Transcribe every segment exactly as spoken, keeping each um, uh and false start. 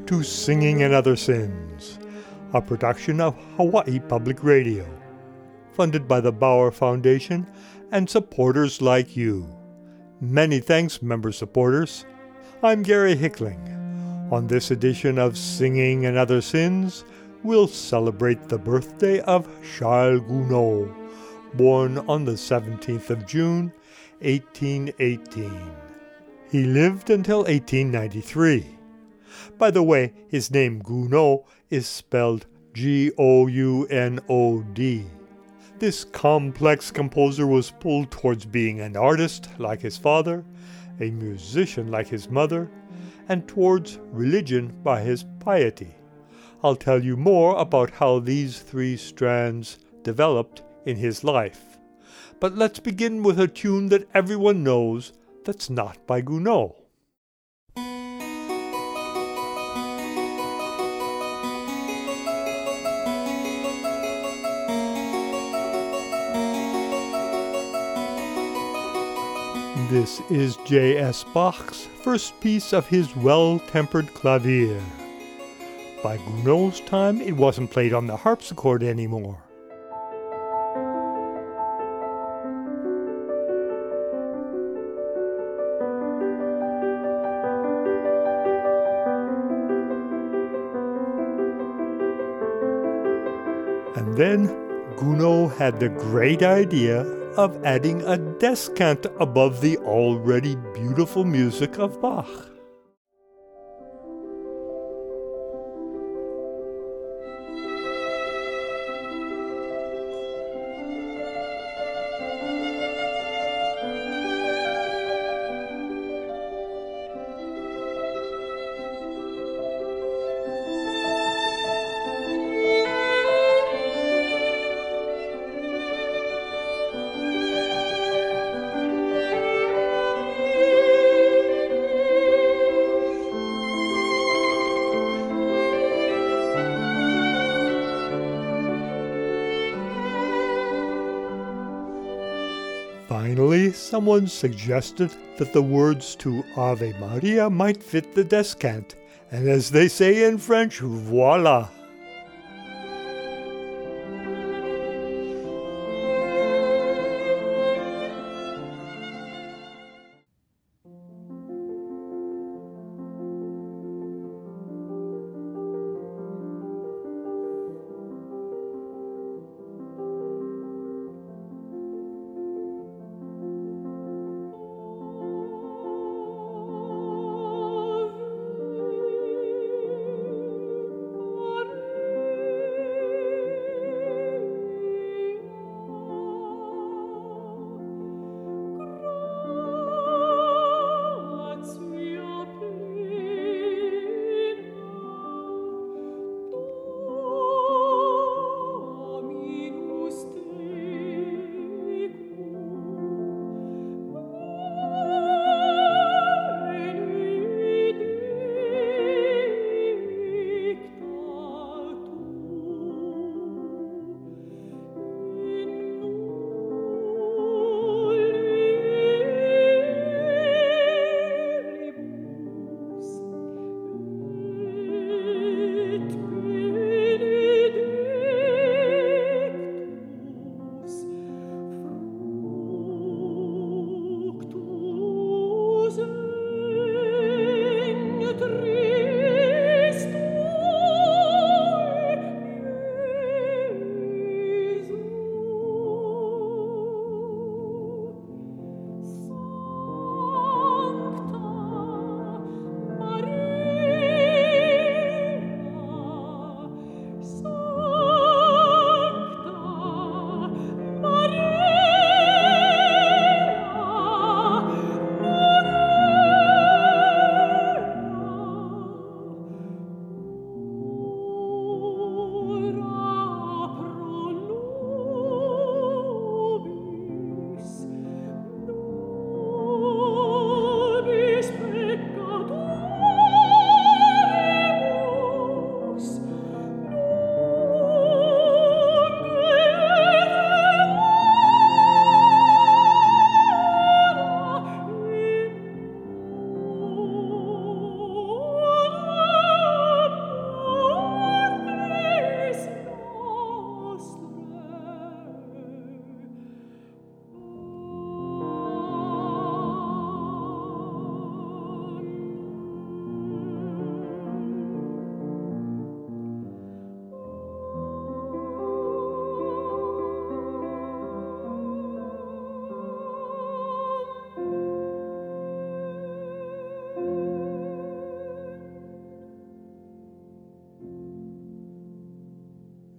to Singing and Other Sins, a production of Hawaii Public Radio, funded by the Bauer Foundation and supporters like you. Many thanks, member supporters. I'm Gary Hickling. On this edition of Singing and Other Sins, we'll celebrate the birthday of Charles Gounod, born on the seventeenth of June, eighteen eighteen. He lived until eighteen ninety-three. By the way, his name Gounod is spelled G O U N O D. This complex composer was pulled towards being an artist like his father, a musician like his mother, and towards religion by his piety. I'll tell you more about how these three strands developed in his life. But let's begin with a tune that everyone knows that's not by Gounod. This is J S Bach's first piece of his Well-Tempered Clavier. By Gounod's time, it wasn't played on the harpsichord anymore. And then Gounod had the great idea of adding a descant above the already beautiful music of Bach. Finally, someone suggested that the words to Ave Maria might fit the descant, and as they say in French, voila! One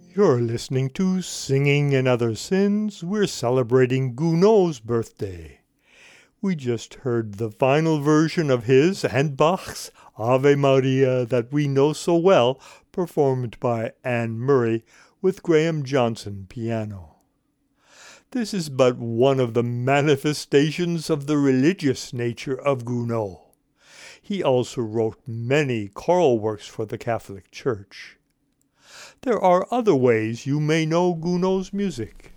You're listening to Singing and Other Sins. We're celebrating Gounod's birthday. We just heard the final version of his and Bach's Ave Maria that we know so well, performed by Anne Murray with Graham Johnson piano. This is but one of the manifestations of the religious nature of Gounod. He also wrote many choral works for the Catholic Church. There are other ways you may know Gounod's music.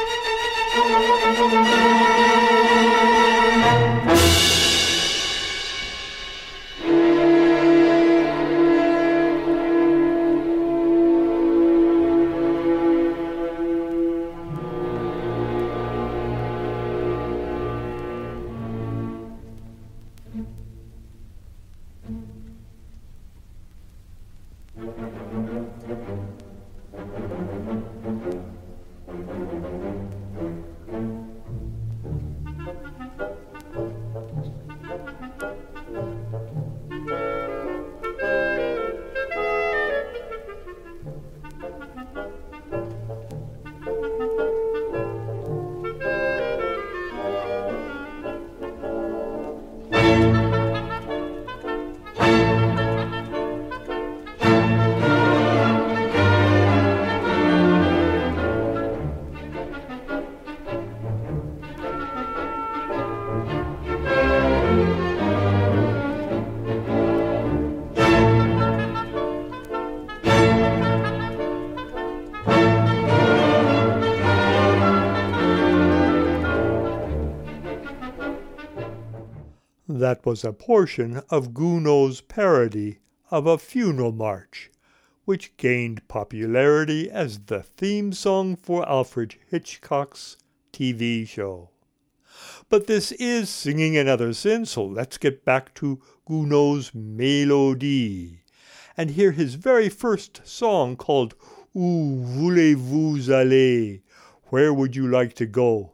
That was a portion of Gounod's parody of a funeral march, which gained popularity as the theme song for Alfred Hitchcock's T V show. But this is Singing and Other Sins, so let's get back to Gounod's Mélodie and hear his very first song called Où voulez-vous aller? Where would you like to go?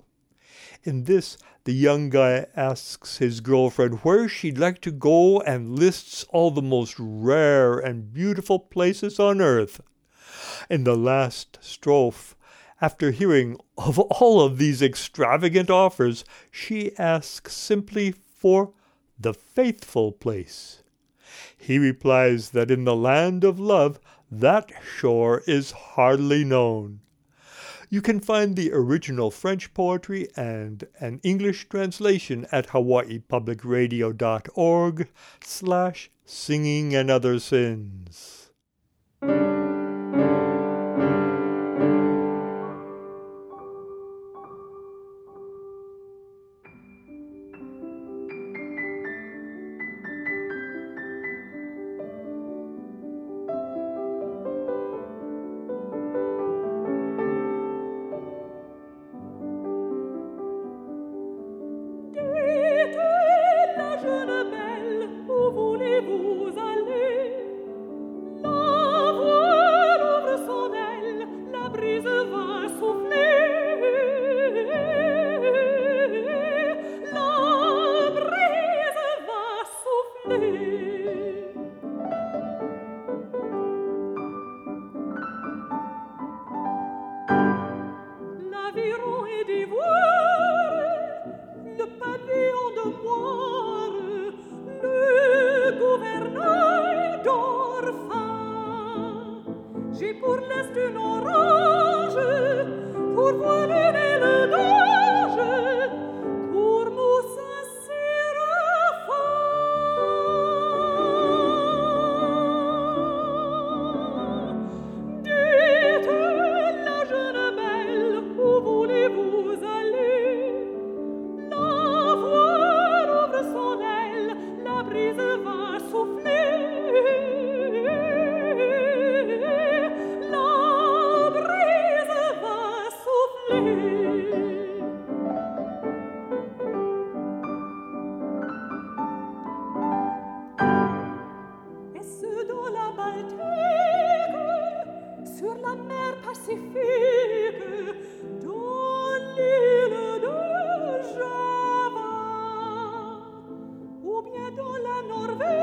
In this, the young guy asks his girlfriend where she'd like to go and lists all the most rare and beautiful places on earth. In the last strophe, after hearing of all of these extravagant offers, she asks simply for the faithful place. He replies that in the land of love, that shore is hardly known. You can find the original French poetry and an English translation at hawaii public radio dot org slash singing and other sins.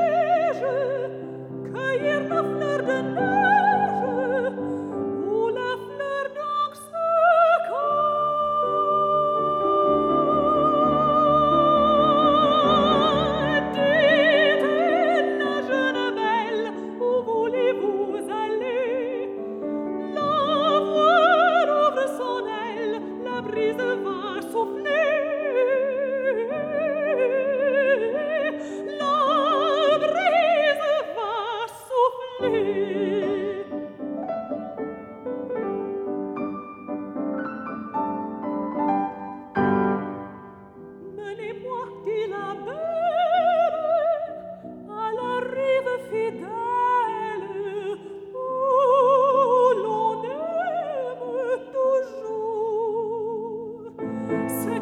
Norvège, cueillir la fleur de neige, ou la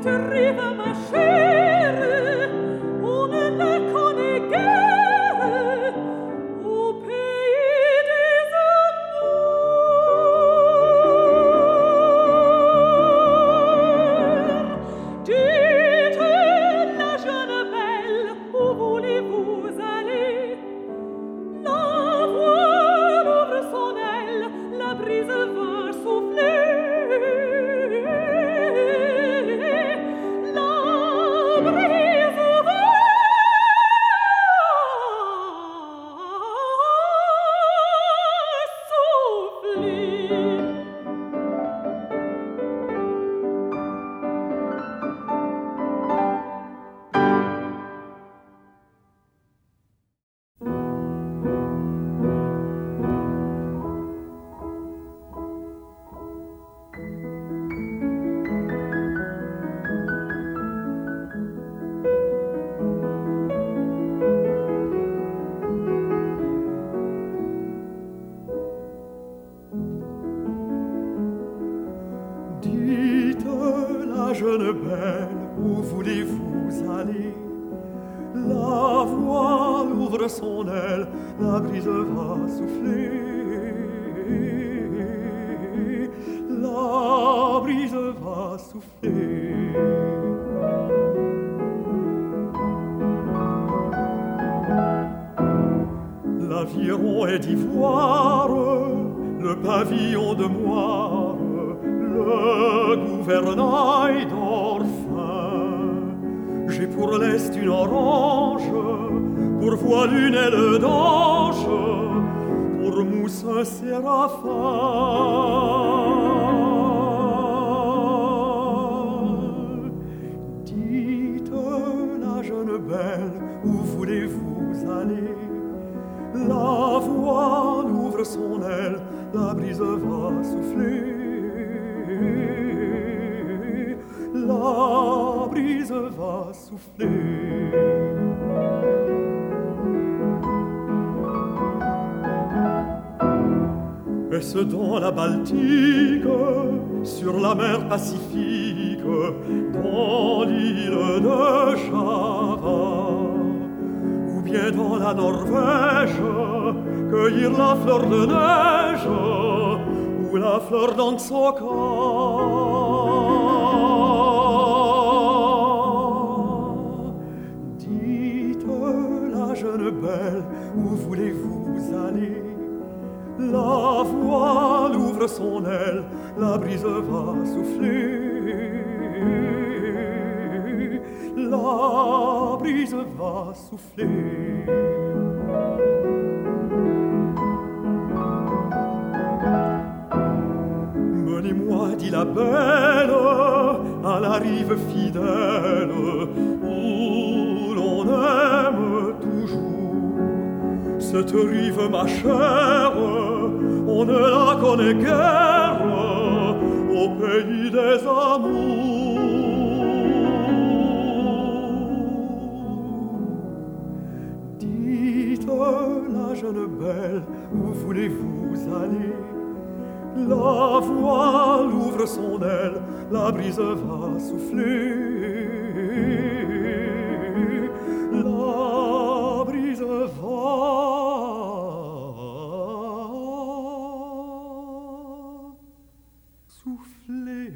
jeune belle, où voulez-vous aller? La voile ouvre son aile, la brise va souffler. La brise va souffler. L'aviron est d'ivoire, le pavillon de moire, le gouvernail d'orphin. J'ai pour l'est une orange, pour voile une aile d'ange, pour mousse un séraphin. Dites la jeune belle, où voulez-vous aller? La voile ouvre son aile, la brise va souffler. La brise va souffler. Est-ce dans la Baltique, sur la mer Pacifique, dans l'île de Java, ou bien dans la Norvège, cueillir la fleur de neige ou la fleur d'Ansoka? Dites la jeune belle, où voulez-vous aller? La voile ouvre son aile, la brise va souffler. La brise va souffler. Menez-moi, dit la belle, à la rive fidèle, où l'on aime toujours. Cette rive, ma chère, on ne la connaît guère au pays des amours. Dites la jeune belle, où voulez-vous aller? La voile ouvre son aile, la brise va souffler. La brise va souffler.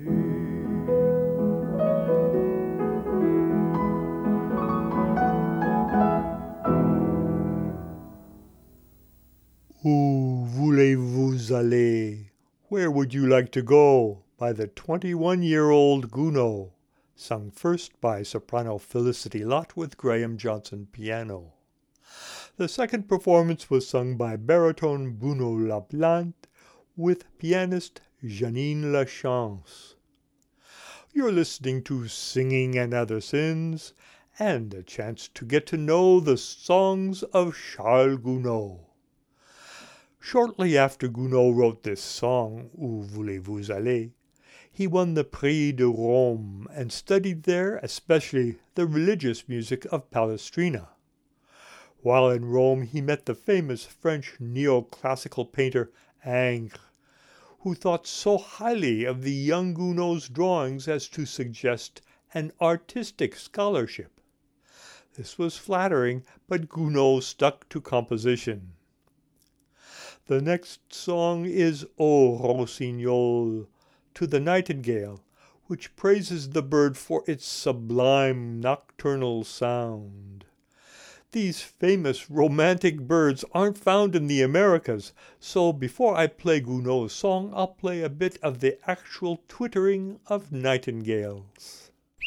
Où voulez-vous aller? Where would you like to go? By the twenty-one-year-old Gounod, sung first by soprano Felicity Lott with Graham Johnson piano. The second performance was sung by baritone Bruno Laplante with pianist Janine Lachance. You're listening to Singing and Other Sins, and a chance to get to know the songs of Charles Gounod. Shortly after Gounod wrote this song, Où voulez-vous aller?, he won the Prix de Rome and studied there especially the religious music of Palestrina. While in Rome, he met the famous French neoclassical painter Ingres, who thought so highly of the young Gounod's drawings as to suggest and artistic scholarship. This was flattering, but Gounod stuck to composition. The next song is O Rossignol, to the nightingale, which praises the bird for its sublime nocturnal sound. These famous romantic birds aren't found in the Americas, so before I play Gounod's song, I'll play a bit of the actual twittering of nightingales.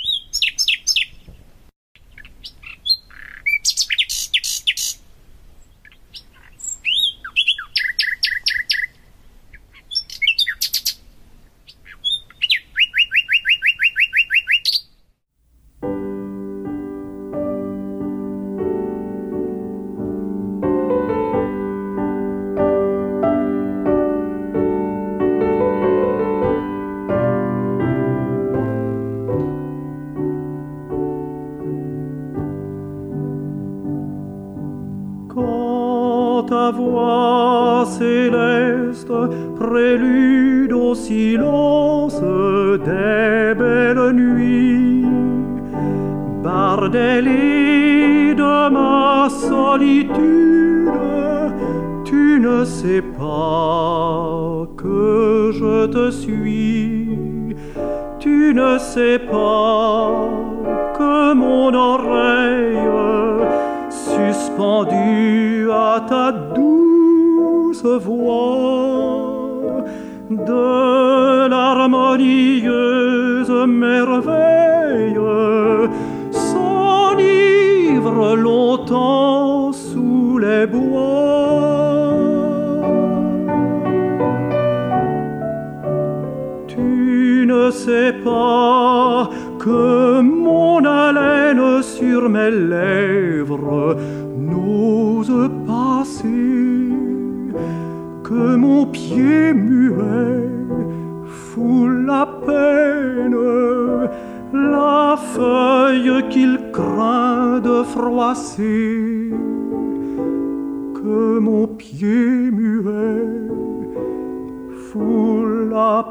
Ta voix céleste, prélude au silence des belles nuits, bardellée de ma solitude, tu ne sais pas que je te suis, tu ne sais pas que mon oreille suspendue à ta douce voix, de l'harmonieuse merveille s'enivre longtemps sous les bois. Tu ne sais pas que mon haleine sur mes lèvres n'ose passer, que mon pied muet foule la peine la feuille qu'il craint de froisser, que mon pied muet foule la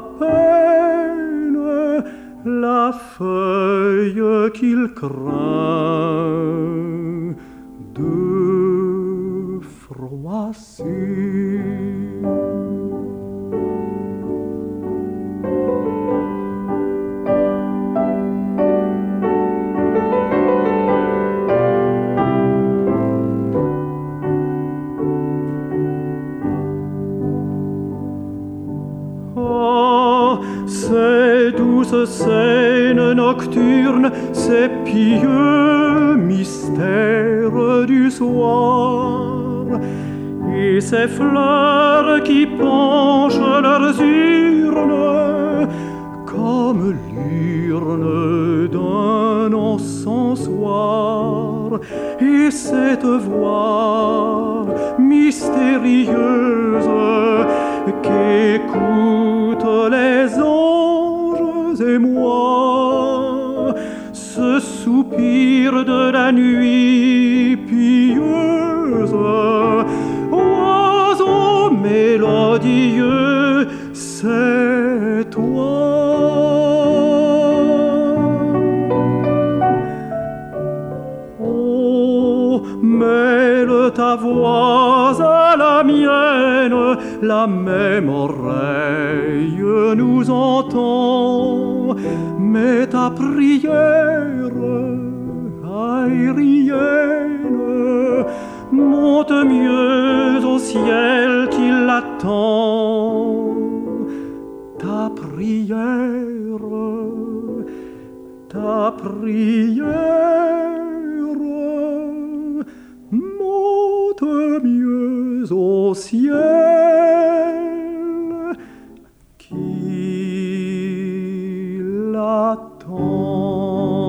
peine la feuille qu'il craint de froisser. Ces douces scènes nocturnes, ces pieux mystères du soir, et ces fleurs qui penchent leurs urnes comme l'urne d'un encensoir, et cette voix mystérieuse qu'écoutent les anges et moi, ce soupir de la nuit pieuse, oiseau mélodieux, c'est toi. Oh, mêle ta voix à la mienne, la même oreille nous entend, mais ta prière aérienne monte mieux au ciel qui l'attend. Ta prière, ta prière monte mieux au ciel qui l'attend.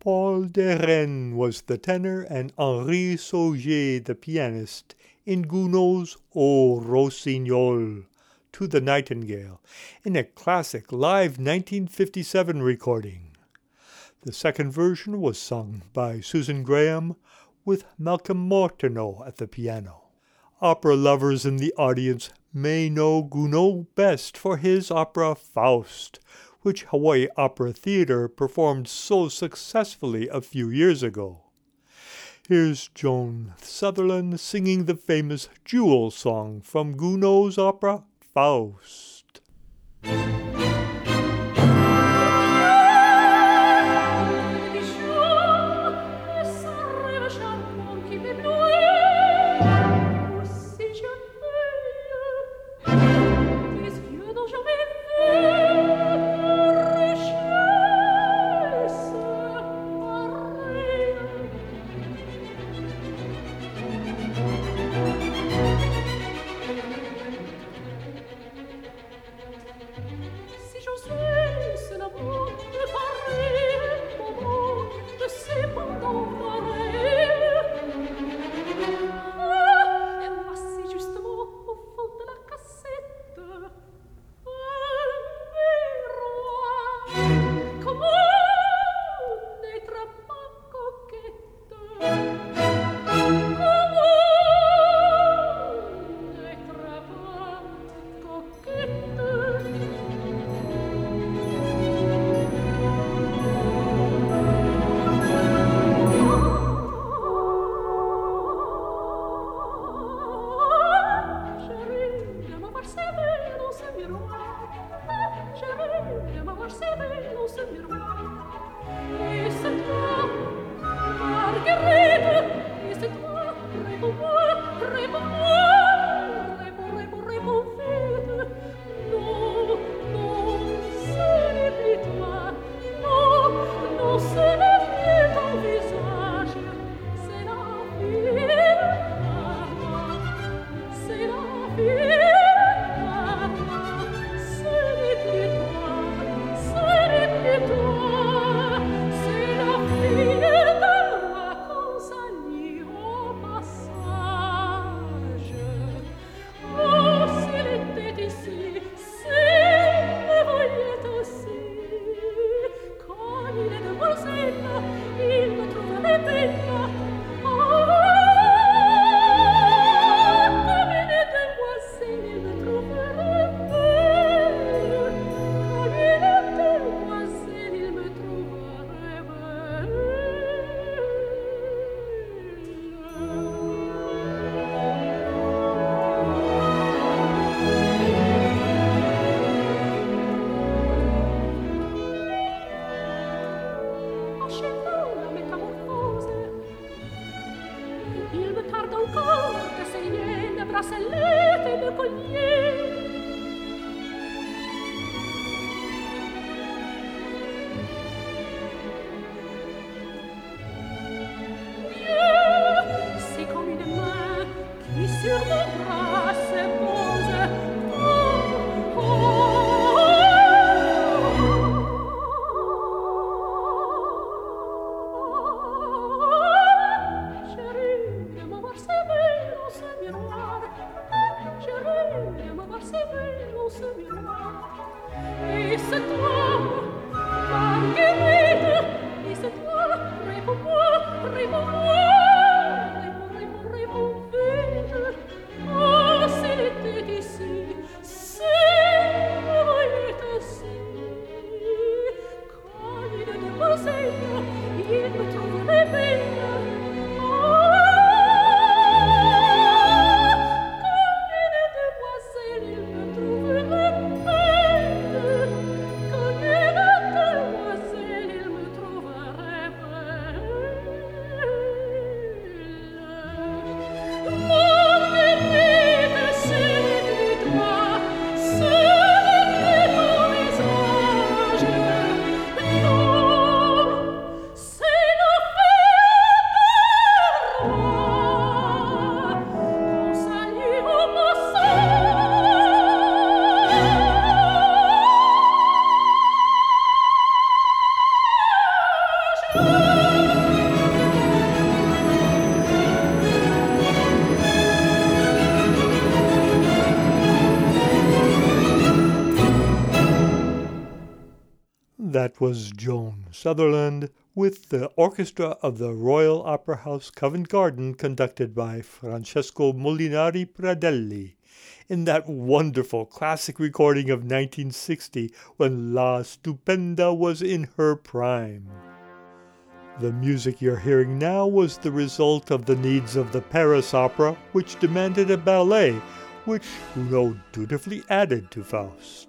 Paul Derenne was the tenor and Henri Sauger the pianist in Gounod's O Rossignol, To the Nightingale, in a classic live nineteen fifty-seven recording. The second version was sung by Susan Graham with Malcolm Mortineau at the piano. Opera lovers in the audience may know Gounod best for his opera Faust, which Hawaii Opera Theater performed so successfully a few years ago. Here's Joan Sutherland singing the famous Jewel song from Gounod's opera Faust. Miroir, je rêve, me voir That was Joan Sutherland with the orchestra of the Royal Opera House Covent Garden, conducted by Francesco Molinari Pradelli, in that wonderful classic recording of nineteen sixty when La Stupenda was in her prime. The music you're hearing now was the result of the needs of the Paris Opera, which demanded a ballet, which Gounod dutifully added to Faust.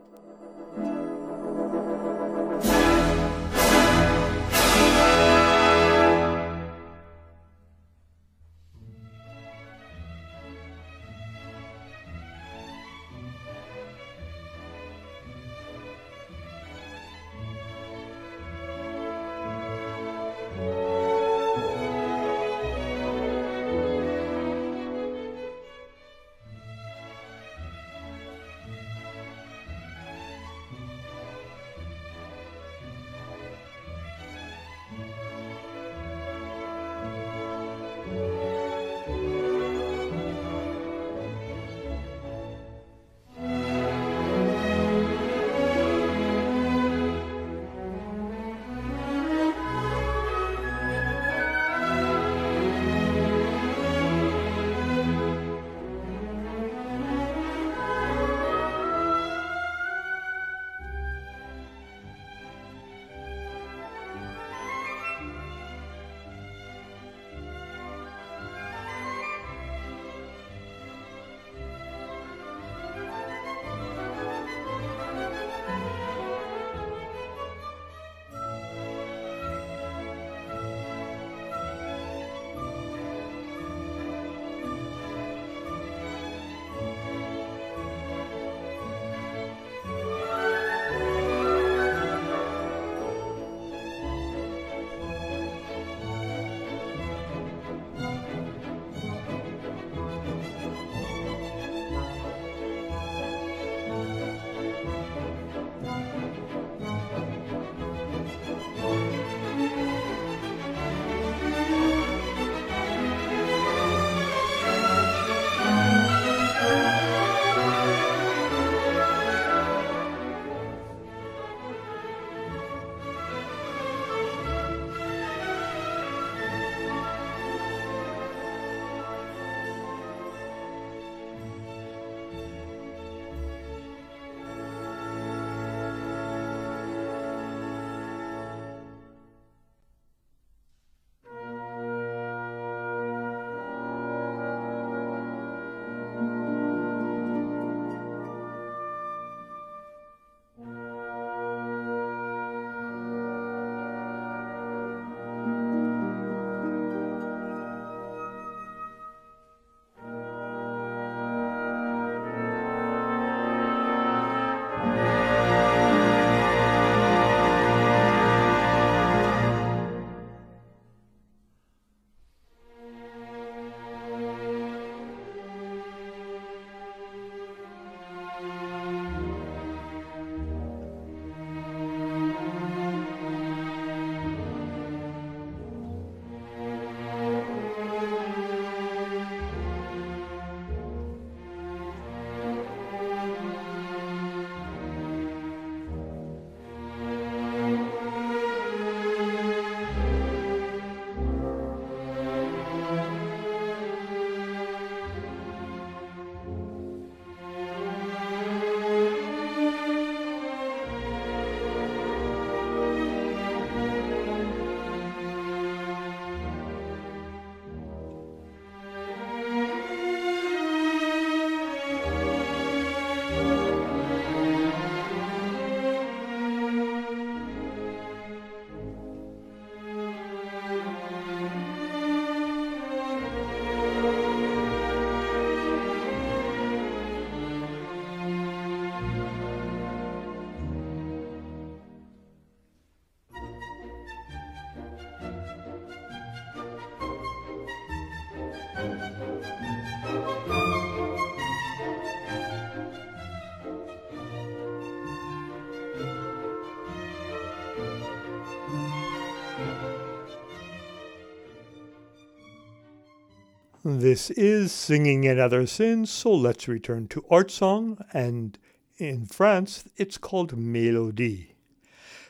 This is Singing and Other Sins, so let's return to art song, and in France it's called Mélodie.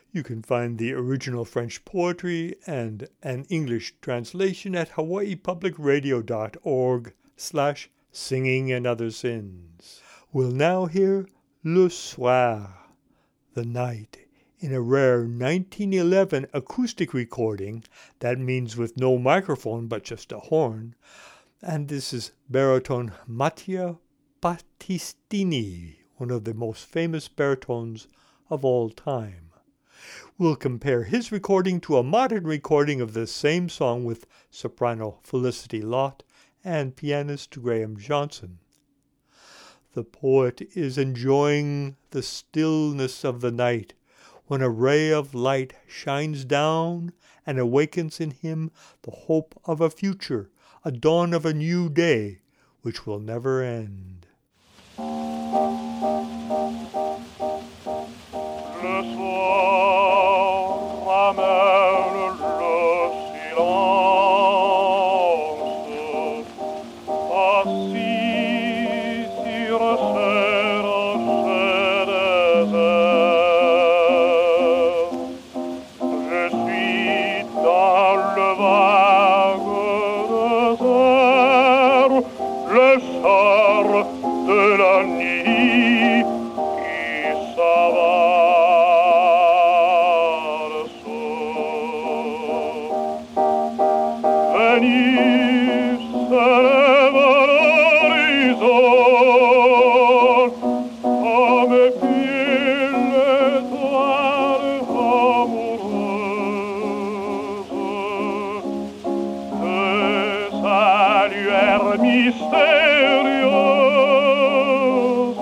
You can find the original French poetry and an English translation at hawaii public radio dot org slash singing and other sins. We'll now hear Le Soir, the night, in a rare nineteen eleven acoustic recording, that means with no microphone but just a horn, and this is baritone Mattia Battistini, one of the most famous baritones of all time. We'll compare his recording to a modern recording of the same song with soprano Felicity Lott and pianist Graham Johnson. The poet is enjoying the stillness of the night when a ray of light shines down and awakens in him the hope of a future, a dawn of a new day, which will never end. Le soir ramène le silence, assis sur ces rochers déserts. Je suis dans le vague désert, le char de la nuit qui s'avale sous. Venus s'élève l'horizon, à mes pieds l'étoile amoureuse, de sa lueur mystérieuse,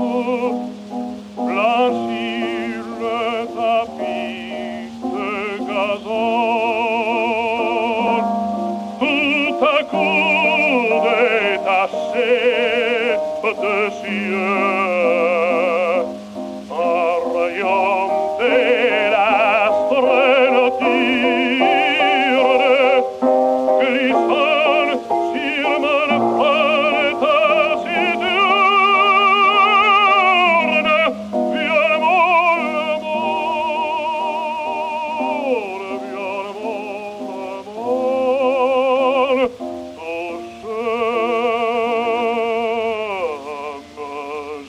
blanchit le tapis de gazon. Tout à coup détaché de cieux, un rayon de l'astre nocturne glissant sur mon front taciturne, violemment l'amour, violemment l'amour, touche mes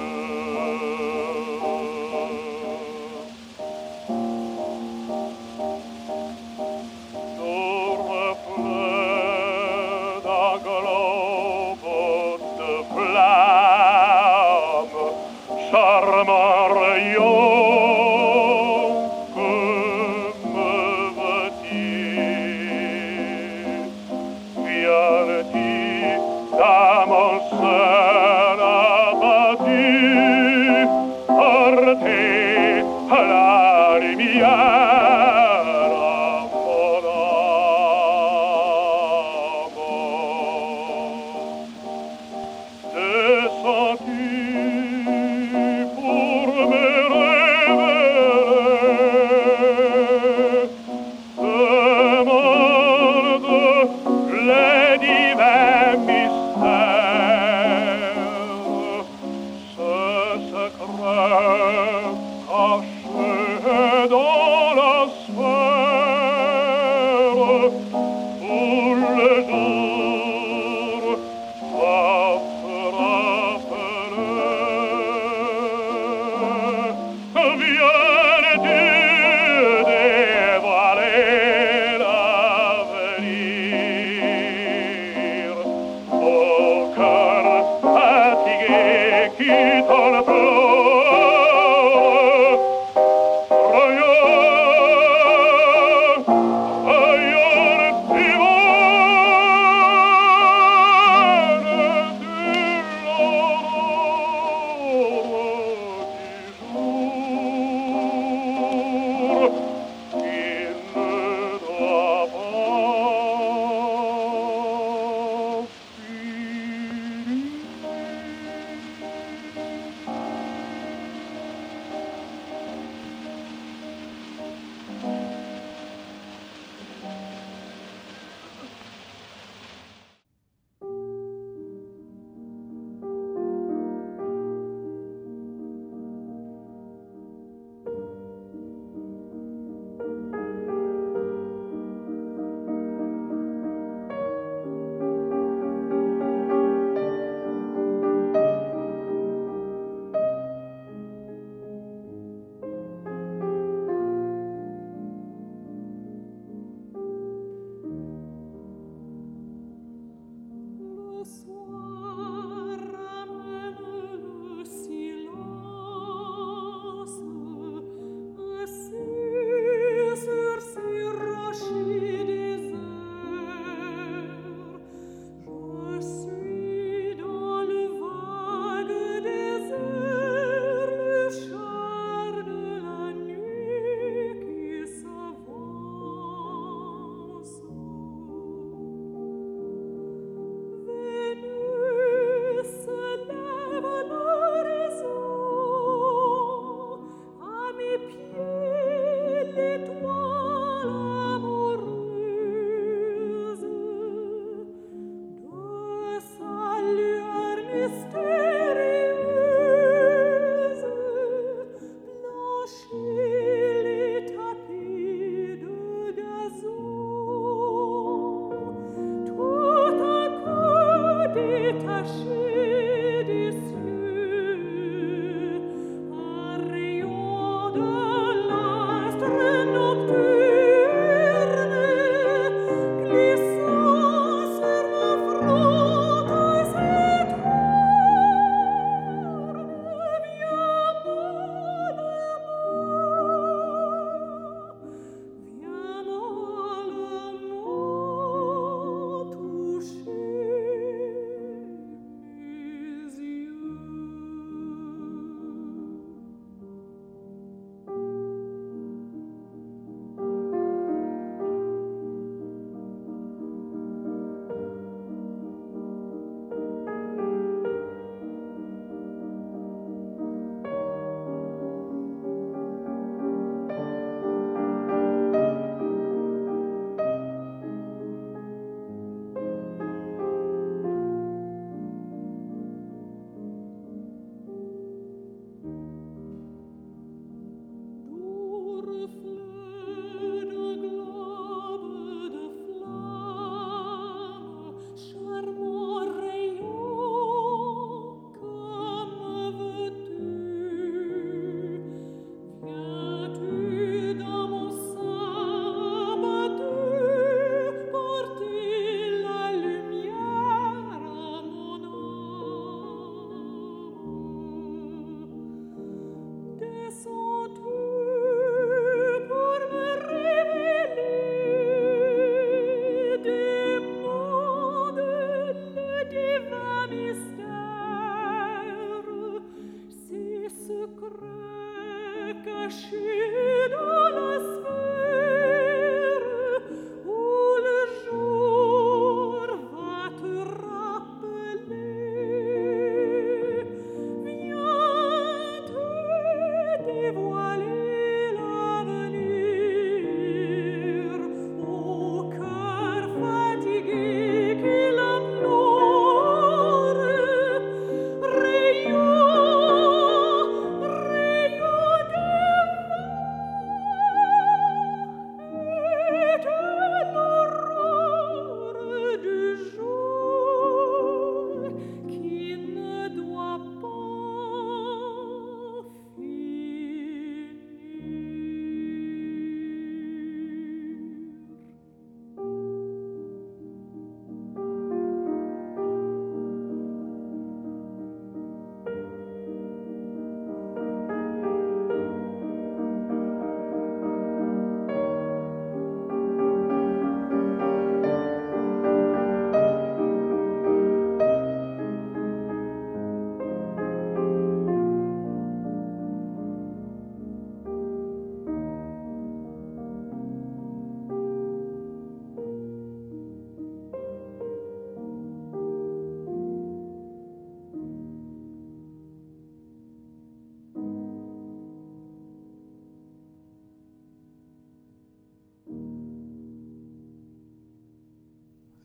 yeux. Le reflet d'un globe de flamme, charmant rayon, que me veux-tu? Viens-tu dans mon sein abattu, porter à la lumière à mon âme? Descends-tu pour me révéler, demande les divins mystères, ce secret caché dans la sphère, où le jour va se rappeler. Viens-tu dévoiler l'avenir?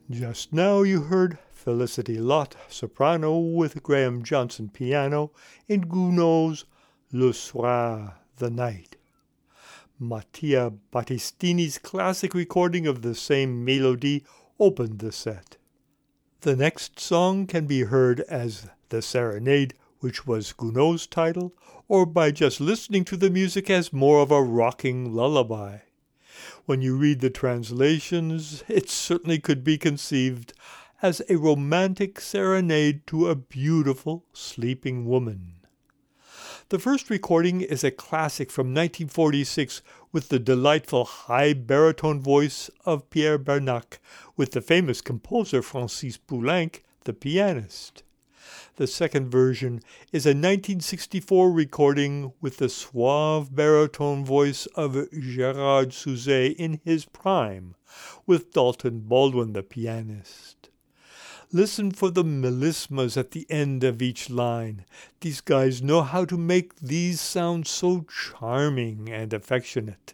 Just now you heard Felicity Lott, soprano, with Graham Johnson, piano, in Gounod's Le Soir, the Night. Mattia Battistini's classic recording of the same melody opened the set. The next song can be heard as The Serenade, which was Gounod's title, or by just listening to the music as more of a rocking lullaby. When you read the translations, it certainly could be conceived as a romantic serenade to a beautiful sleeping woman. The first recording is a classic from nineteen forty-six with the delightful high baritone voice of Pierre Bernac, with the famous composer Francis Poulenc, the pianist. The second version is a nineteen sixty-four recording with the suave baritone voice of Gérard Souzet in his prime, with Dalton Baldwin, the pianist. Listen for the melismas at the end of each line. These guys know how to make these sound so charming and affectionate.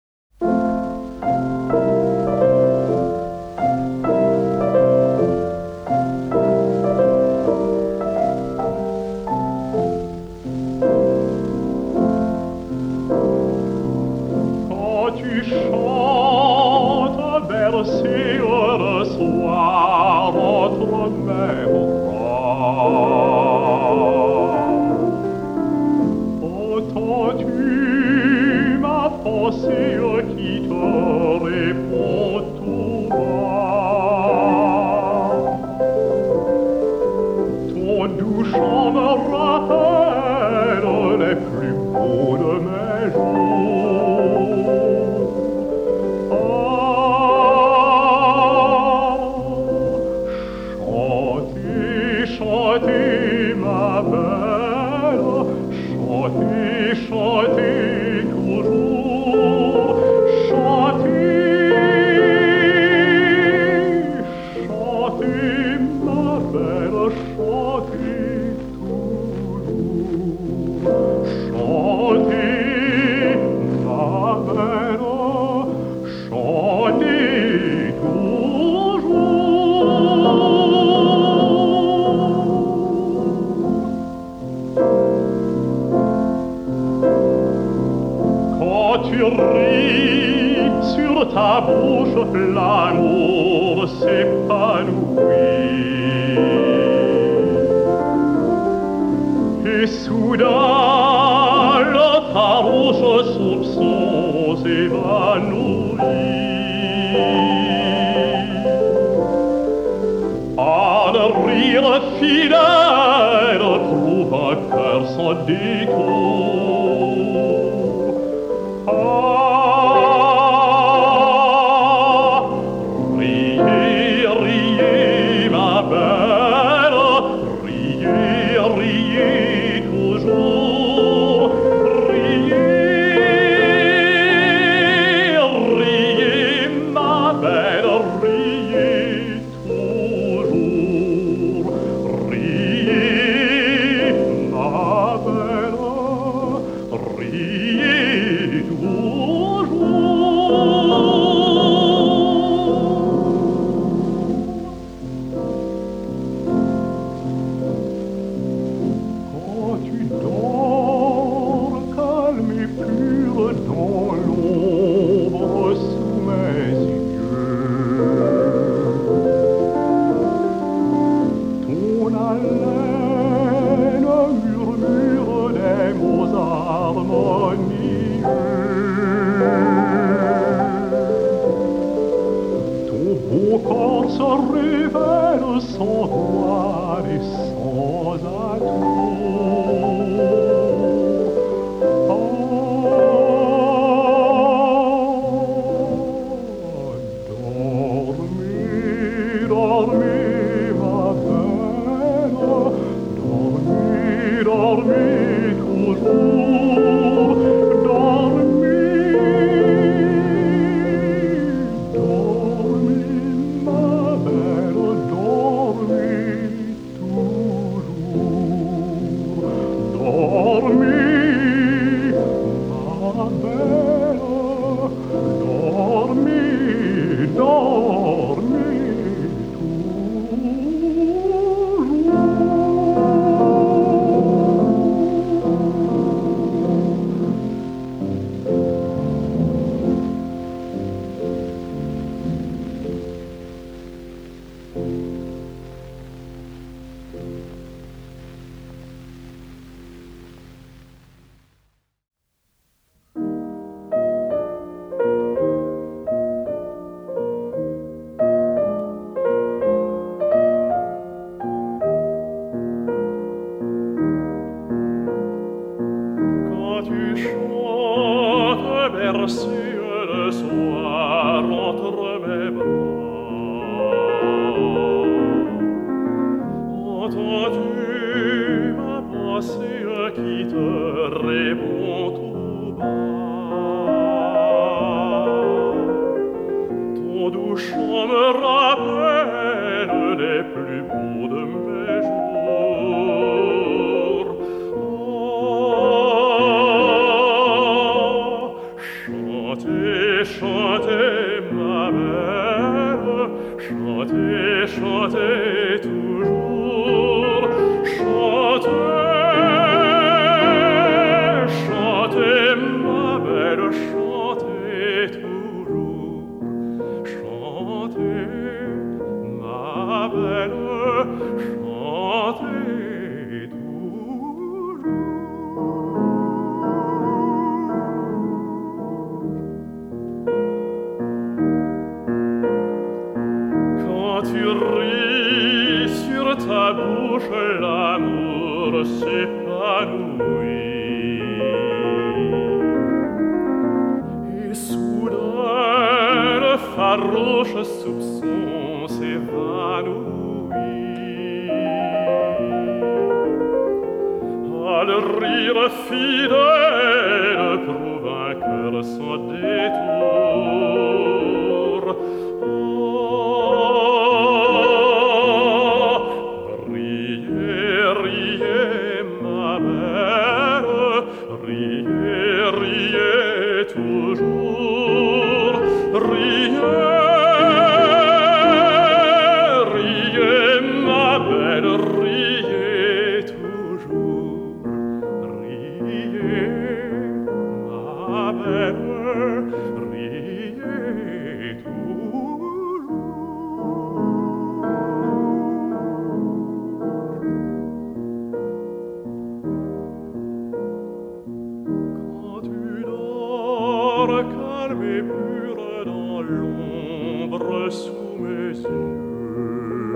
Quand tu chantes, bercé le soir, entre mes bras, entends-tu ma pensée qui te répond tout bas? Ton doux chant me rappelle les plus beaux de mes jours. Ah, chantez, chantez ma belle, chantez, chantez toujours, chantez, chantez ma belle, chantez toujours, chantez ma belle, chantez toujours. Quand tu ris sur ta bouche, l'amour s'épanouit. Et soudain, le farouche soupçon s'évanouit. À le rire fidèle trouve un cœur sans détour. Ah, riez, riez ma belle, riez, riez toujours, riez, riez ma belle, riez toujours, riez ma belle, riez toujours. Quand tu dors calme et pur dans l'ombre sous mes yeux, ton haleine murmure des mots harmonieux. Ton beau corps se révèle sans voile et sans atour. Ah, dormez, dormez ma belle, dormez, dormez toujours, dormez, dormez ma belle, dormez toujours. plus beau de mes jours. Oh, chantez, chantez, ma belle, chantez, chantez toujours, chantez. Ta bouche l'amour s'épanouit et soudain le farouche soupçon s'évanouit à le rire fidèle pour vaincre son détour. Calme et pure dans l'ombre sous mes yeux,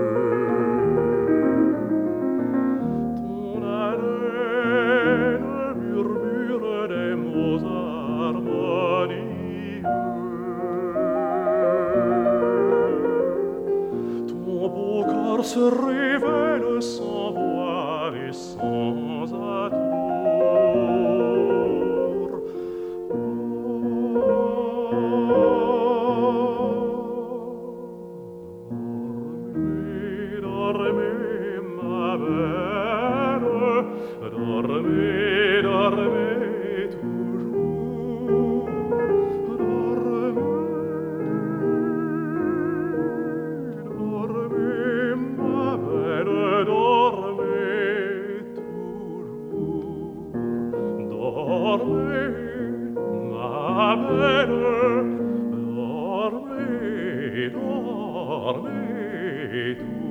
ton haleine murmure des mots harmonieux, ton beau corps se révèle sans voile et sans atour. Dormez, dormez toujours, dormez, dormez, ma belle, dormez toujours, dormez, ma belle, dormez, dormez toujours.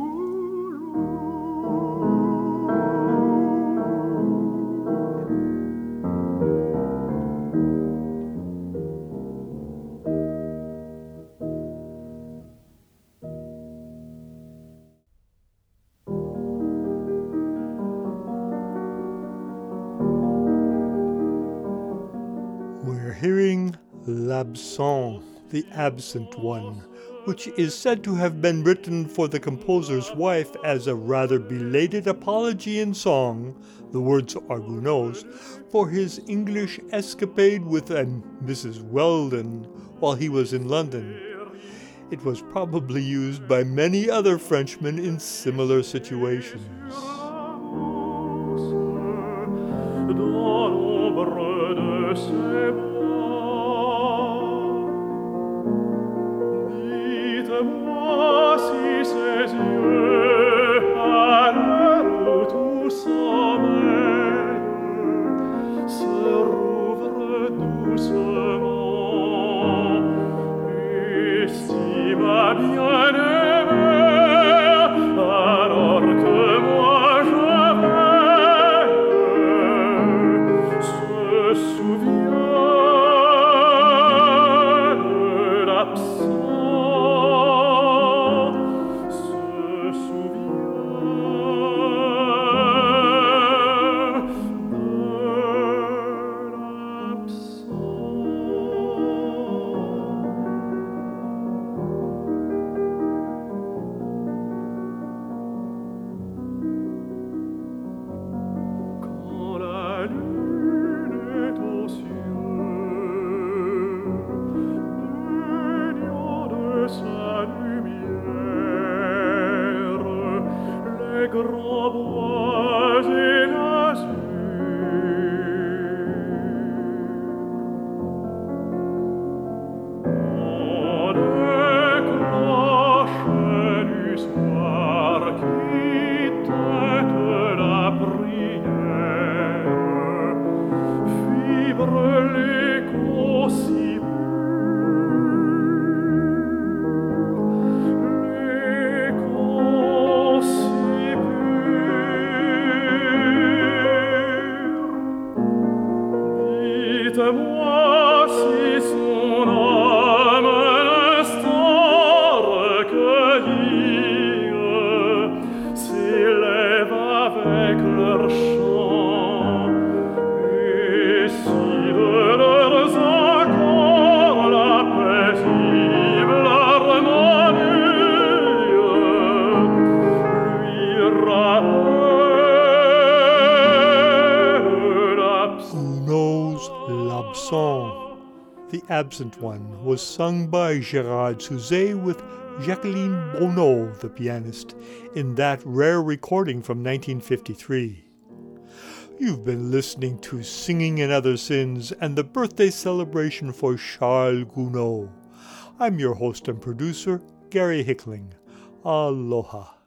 We're hearing L'Absent, the Absent One, which is said to have been written for the composer's wife as a rather belated apology in song, the words are Gounod's, for his English escapade with a Missus Weldon while he was in London. It was probably used by many other Frenchmen in similar situations. Dites-moi si ces yeux, à l'heure où tout sommeille, se rouvrent doucement, et si ma bien-aimée, alors que moi je veille, se souvient de l'absent. grands bois et l'azur. On les cloches du soir qui têtent la prière vibrent l'écho si pur. Dites-moi si son âme l'instant recueillie s'élève avec leur chant, et si de leurs accords la paisible harmonie lui rappelle l'absence. Gounod's L'Absent, The Absent One, was sung by Gérard Souzet with Jacqueline Bruneau, the pianist, in that rare recording from nineteen fifty-three. You've been listening to Singing and Other Sins and the birthday celebration for Charles Gounod. I'm your host and producer, Gary Hickling. Aloha.